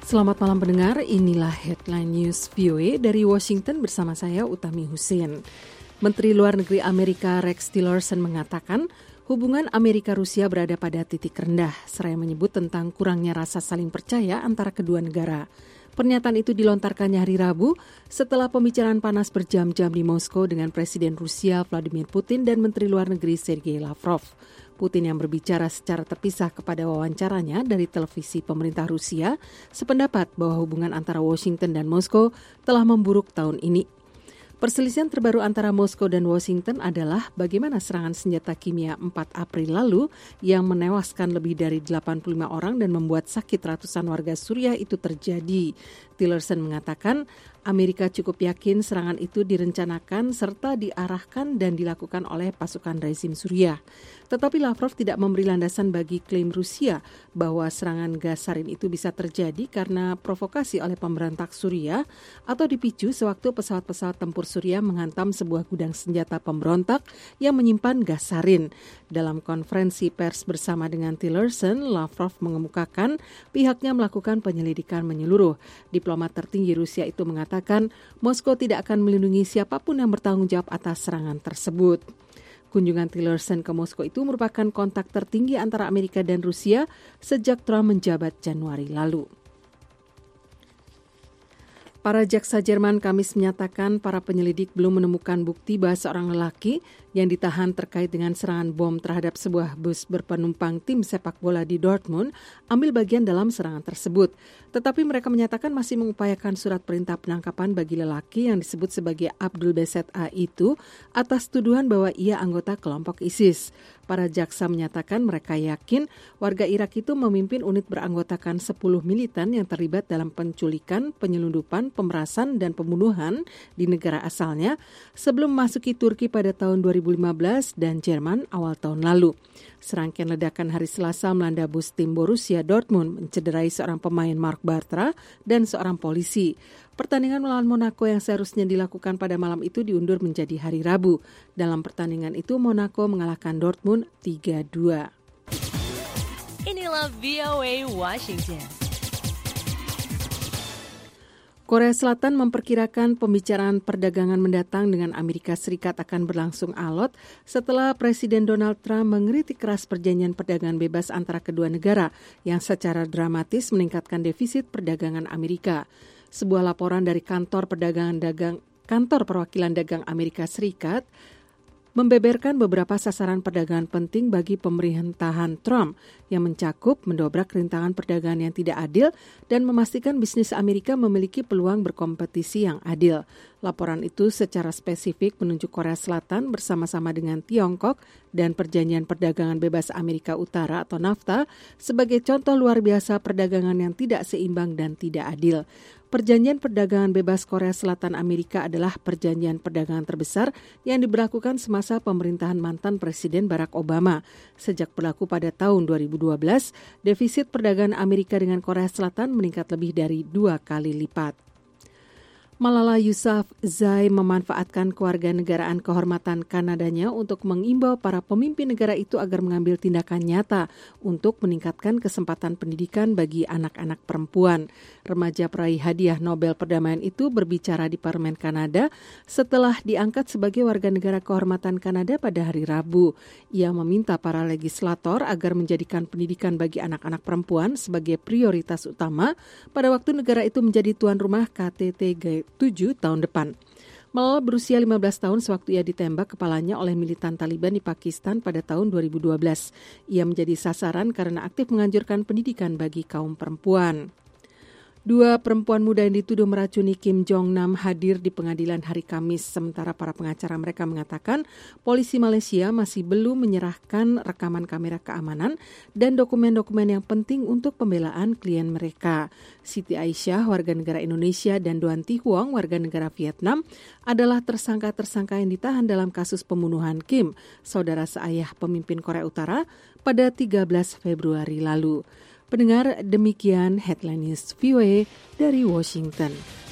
Selamat malam pendengar, inilah Headline News VOA dari Washington bersama saya Utami Husin. Menteri Luar Negeri Amerika Rex Tillerson mengatakan hubungan Amerika-Rusia berada pada titik rendah, seraya menyebut tentang kurangnya rasa saling percaya antara kedua negara. Pernyataan itu dilontarkannya hari Rabu setelah pembicaraan panas berjam-jam di Moskow dengan Presiden Rusia Vladimir Putin dan Menteri Luar Negeri Sergei Lavrov. Putin yang berbicara secara terpisah kepada wawancaranya dari televisi pemerintah Rusia sependapat bahwa hubungan antara Washington dan Moskow telah memburuk tahun ini. Perselisihan terbaru antara Moskow dan Washington adalah bagaimana serangan senjata kimia 4 April lalu yang menewaskan lebih dari 85 orang dan membuat sakit ratusan warga Suriah itu terjadi. Tillerson mengatakan Amerika cukup yakin serangan itu direncanakan serta diarahkan dan dilakukan oleh pasukan rezim Suriah. Tetapi Lavrov tidak memberi landasan bagi klaim Rusia bahwa serangan gas sarin itu bisa terjadi karena provokasi oleh pemberontak Suriah atau dipicu sewaktu pesawat-pesawat tempur Suriah menghantam sebuah gudang senjata pemberontak yang menyimpan gas sarin. Dalam konferensi pers bersama dengan Tillerson, Lavrov mengemukakan pihaknya melakukan penyelidikan menyeluruh. Diplomat tertinggi Rusia itu mengatakan Moskow tidak akan melindungi siapapun yang bertanggung jawab atas serangan tersebut. Kunjungan Tillerson ke Moskow itu merupakan kontak tertinggi antara Amerika dan Rusia sejak Trump menjabat Januari lalu. Para jaksa Jerman Kamis menyatakan para penyelidik belum menemukan bukti bahwa seorang lelaki yang ditahan terkait dengan serangan bom terhadap sebuah bus berpenumpang tim sepak bola di Dortmund ambil bagian dalam serangan tersebut. Tetapi mereka menyatakan masih mengupayakan surat perintah penangkapan bagi lelaki yang disebut sebagai Abdul Baset A itu atas tuduhan bahwa ia anggota kelompok ISIS. Para jaksa menyatakan mereka yakin warga Irak itu memimpin unit beranggotakan 10 militan yang terlibat dalam penculikan, penyelundupan, pemerasan, dan pembunuhan di negara asalnya sebelum memasuki Turki pada tahun 2015 dan Jerman awal tahun lalu. Serangkaian ledakan hari Selasa melanda bus tim Borussia Dortmund mencederai seorang pemain Marc Bartra dan seorang polisi. Pertandingan melawan Monaco yang seharusnya dilakukan pada malam itu diundur menjadi hari Rabu. Dalam pertandingan itu Monaco mengalahkan Dortmund 3-2. Inilah VOA Washington. Korea Selatan memperkirakan pembicaraan perdagangan mendatang dengan Amerika Serikat akan berlangsung alot setelah Presiden Donald Trump mengkritik keras perjanjian perdagangan bebas antara kedua negara yang secara dramatis meningkatkan defisit perdagangan Amerika. Sebuah laporan dari Kantor Perwakilan Dagang Amerika Serikat membeberkan beberapa sasaran perdagangan penting bagi pemerintahan Trump yang mencakup mendobrak rintangan perdagangan yang tidak adil dan memastikan bisnis Amerika memiliki peluang berkompetisi yang adil. Laporan itu secara spesifik menunjuk Korea Selatan bersama-sama dengan Tiongkok dan Perjanjian Perdagangan Bebas Amerika Utara atau NAFTA sebagai contoh luar biasa perdagangan yang tidak seimbang dan tidak adil. Perjanjian Perdagangan Bebas Korea Selatan Amerika adalah perjanjian perdagangan terbesar yang diberlakukan semasa pemerintahan mantan Presiden Barack Obama. Sejak berlaku pada tahun 2012, defisit perdagangan Amerika dengan Korea Selatan meningkat lebih dari 2 kali lipat. Malala Yousafzai memanfaatkan kewarganegaraan kehormatan Kanadanya untuk mengimbau para pemimpin negara itu agar mengambil tindakan nyata untuk meningkatkan kesempatan pendidikan bagi anak-anak perempuan. Remaja peraih hadiah Nobel Perdamaian itu berbicara di Parlemen Kanada setelah diangkat sebagai warga negara kehormatan Kanada pada hari Rabu. Ia meminta para legislator agar menjadikan pendidikan bagi anak-anak perempuan sebagai prioritas utama pada waktu negara itu menjadi tuan rumah KTT G7 tahun depan. Malala berusia 15 tahun sewaktu ia ditembak kepalanya oleh militan Taliban di Pakistan pada tahun 2012. Ia menjadi sasaran karena aktif menganjurkan pendidikan bagi kaum perempuan. 2 perempuan muda yang dituduh meracuni Kim Jong-nam hadir di pengadilan hari Kamis, sementara para pengacara mereka mengatakan polisi Malaysia masih belum menyerahkan rekaman kamera keamanan dan dokumen-dokumen yang penting untuk pembelaan klien mereka. Siti Aisyah, warga negara Indonesia, dan Doan Thi Huong, warga negara Vietnam, adalah tersangka-tersangka yang ditahan dalam kasus pembunuhan Kim, saudara seayah pemimpin Korea Utara, pada 13 Februari lalu. Pendengar, demikian Headline News VOA dari Washington.